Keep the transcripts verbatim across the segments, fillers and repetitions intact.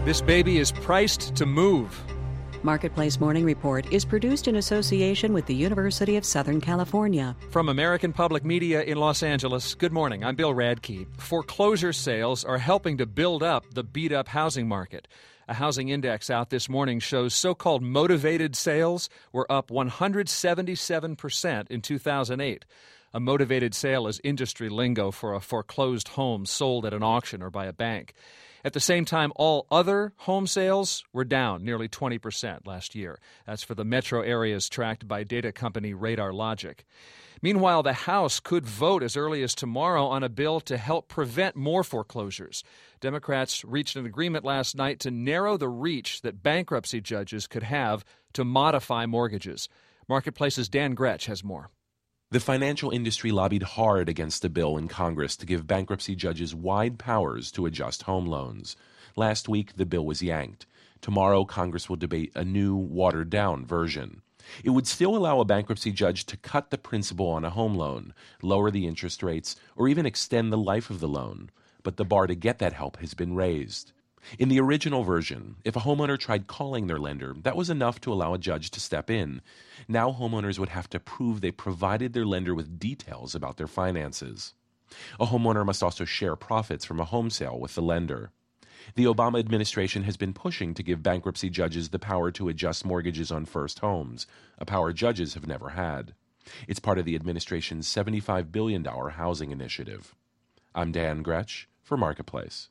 This baby is priced to move. Marketplace Morning Report is produced in association with the University of Southern California. From American Public Media in Los Angeles, good morning. I'm Bill Radke. Foreclosure sales are helping to build up the beat-up housing market. A housing index out this morning shows so-called motivated sales were up one hundred seventy-seven percent in two thousand eight. A motivated sale is industry lingo for a foreclosed home sold at an auction or by a bank. At the same time, all other home sales were down nearly twenty percent last year. That's for the metro areas tracked by data company Radar Logic. Meanwhile, the House could vote as early as tomorrow on a bill to help prevent more foreclosures. Democrats reached an agreement last night to narrow the reach that bankruptcy judges could have to modify mortgages. Marketplace's Dan Gretsch has more. The financial industry lobbied hard against a bill in Congress to give bankruptcy judges wide powers to adjust home loans. Last week, the bill was yanked. Tomorrow, Congress will debate a new, watered-down version. It would still allow a bankruptcy judge to cut the principal on a home loan, lower the interest rates, or even extend the life of the loan. But the bar to get that help has been raised. In the original version, if a homeowner tried calling their lender, that was enough to allow a judge to step in. Now homeowners would have to prove they provided their lender with details about their finances. A homeowner must also share profits from a home sale with the lender. The Obama administration has been pushing to give bankruptcy judges the power to adjust mortgages on first homes, a power judges have never had. It's part of the administration's seventy-five billion dollars housing initiative. I'm Dan Gretsch for Marketplace.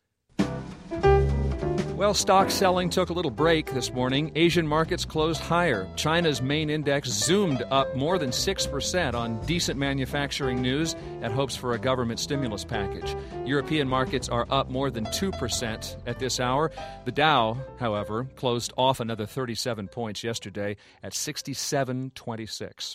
Well, stock selling took a little break this morning. Asian markets closed higher. China's main index zoomed up more than six percent on decent manufacturing news and hopes for a government stimulus package. European markets are up more than two percent at this hour. The Dow, however, closed off another thirty-seven points yesterday at sixty-seven twenty-six.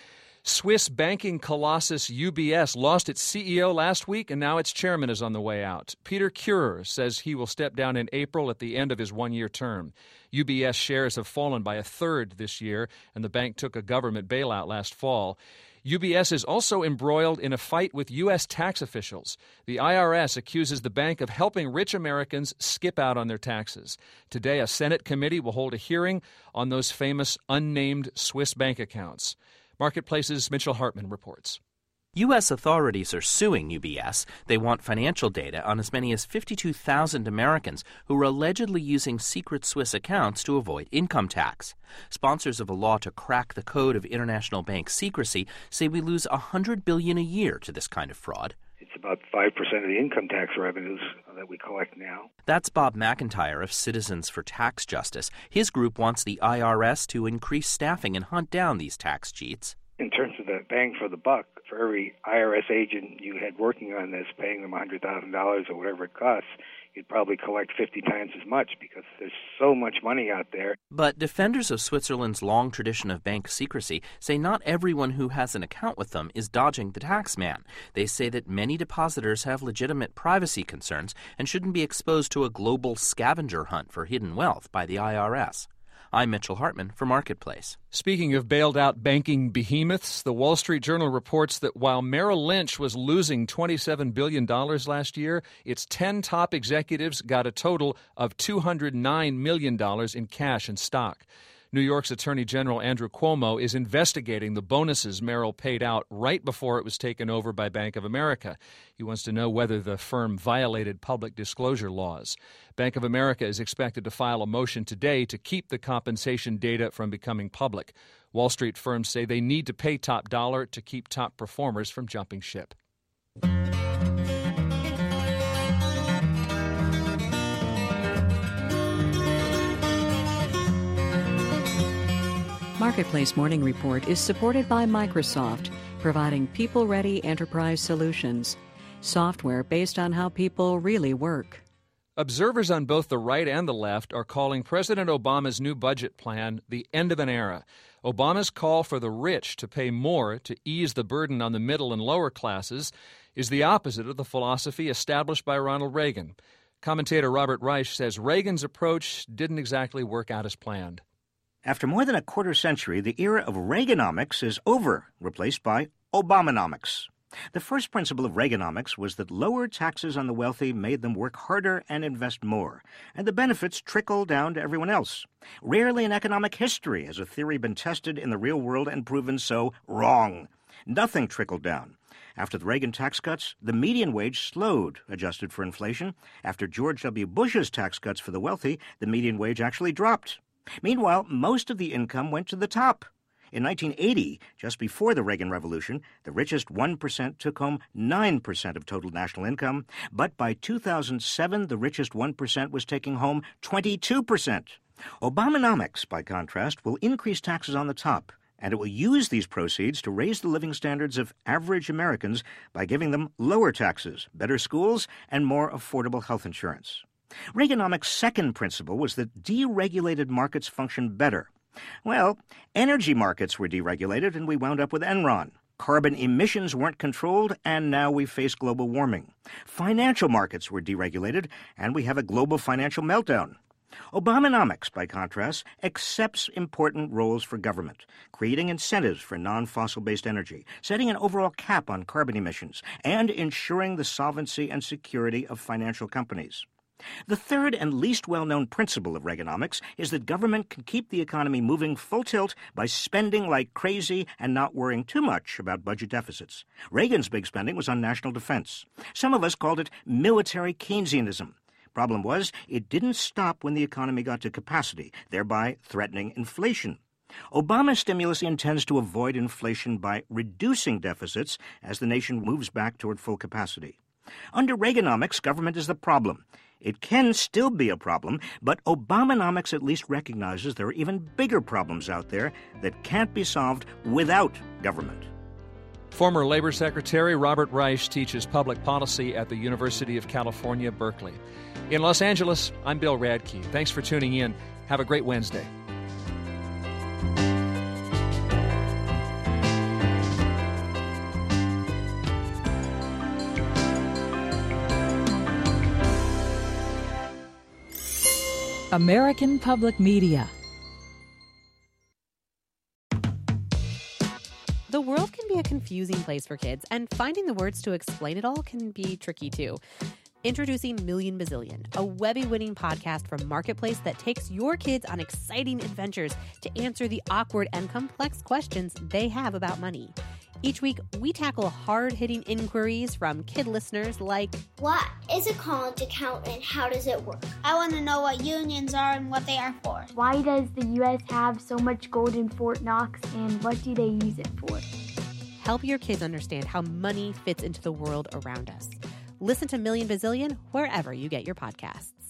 Swiss banking colossus U B S lost its C E O last week, and now its chairman is on the way out. Peter Kurer says he will step down in April at the end of his one-year term. U B S shares have fallen by a third this year, and the bank took a government bailout last fall. U B S is also embroiled in a fight with U S tax officials. The I R S accuses the bank of helping rich Americans skip out on their taxes. Today, a Senate committee will hold a hearing on those famous unnamed Swiss bank accounts. Marketplace's Mitchell Hartman reports. U S authorities are suing U B S. They want financial data on as many as fifty-two thousand Americans who are allegedly using secret Swiss accounts to avoid income tax. Sponsors of a law to crack the code of international bank secrecy say we lose one hundred billion dollars a year to this kind of fraud. It's about five percent of the income tax revenues that we collect now. That's Bob McIntyre of Citizens for Tax Justice. His group wants the I R S to increase staffing and hunt down these tax cheats. In terms of the bang for the buck, for every I R S agent you had working on this, paying them one hundred thousand dollars or whatever it costs, you'd probably collect fifty times as much because there's so much money out there. But defenders of Switzerland's long tradition of bank secrecy say not everyone who has an account with them is dodging the tax man. They say that many depositors have legitimate privacy concerns and shouldn't be exposed to a global scavenger hunt for hidden wealth by the I R S. I'm Mitchell Hartman for Marketplace. Speaking of bailed-out banking behemoths, the Wall Street Journal reports that while Merrill Lynch was losing twenty-seven billion dollars last year, its ten top executives got a total of two hundred nine million dollars in cash and stock. New York's Attorney General Andrew Cuomo is investigating the bonuses Merrill paid out right before it was taken over by Bank of America. He wants to know whether the firm violated public disclosure laws. Bank of America is expected to file a motion today to keep the compensation data from becoming public. Wall Street firms say they need to pay top dollar to keep top performers from jumping ship. Marketplace Morning Report is supported by Microsoft, providing people-ready enterprise solutions. Software based on how people really work. Observers on both the right and the left are calling President Obama's new budget plan the end of an era. Obama's call for the rich to pay more to ease the burden on the middle and lower classes is the opposite of the philosophy established by Ronald Reagan. Commentator Robert Reich says Reagan's approach didn't exactly work out as planned. After more than a quarter century, the era of Reaganomics is over, replaced by Obamanomics. The first principle of Reaganomics was that lower taxes on the wealthy made them work harder and invest more, and the benefits trickled down to everyone else. Rarely in economic history has a theory been tested in the real world and proven so wrong. Nothing trickled down. After the Reagan tax cuts, the median wage slowed, adjusted for inflation. After George W. Bush's tax cuts for the wealthy, the median wage actually dropped. Meanwhile, most of the income went to the top. In nineteen eighty, just before the Reagan Revolution, the richest one percent took home nine percent of total national income, but by two thousand seven, the richest one percent was taking home twenty-two percent. Obamanomics, by contrast, will increase taxes on the top, and it will use these proceeds to raise the living standards of average Americans by giving them lower taxes, better schools, and more affordable health insurance. Reaganomics' second principle was that deregulated markets function better. Well, energy markets were deregulated, and we wound up with Enron. Carbon emissions weren't controlled, and now we face global warming. Financial markets were deregulated, and we have a global financial meltdown. Obamanomics, by contrast, accepts important roles for government, creating incentives for non-fossil-based energy, setting an overall cap on carbon emissions, and ensuring the solvency and security of financial companies. The third and least well-known principle of Reaganomics is that government can keep the economy moving full tilt by spending like crazy and not worrying too much about budget deficits. Reagan's big spending was on national defense. Some of us called it military Keynesianism. Problem was, it didn't stop when the economy got to capacity, thereby threatening inflation. Obama's stimulus intends to avoid inflation by reducing deficits as the nation moves back toward full capacity. Under Reaganomics, government is the problem. It can still be a problem, but Obamanomics at least recognizes there are even bigger problems out there that can't be solved without government. Former Labor Secretary Robert Reich teaches public policy at the University of California, Berkeley. In Los Angeles, I'm Bill Radke. Thanks for tuning in. Have a great Wednesday. American Public Media. The world can be a confusing place for kids, and finding the words to explain it all can be tricky too. Introducing Million Bazillion, a Webby-winning podcast from Marketplace that takes your kids on exciting adventures to answer the awkward and complex questions they have about money. Each week, we tackle hard-hitting inquiries from kid listeners like, what is a college account and how does it work? I want to know what unions are and what they are for. Why does the U S have so much gold in Fort Knox and what do they use it for? Help your kids understand how money fits into the world around us. Listen to Million Bazillion wherever you get your podcasts.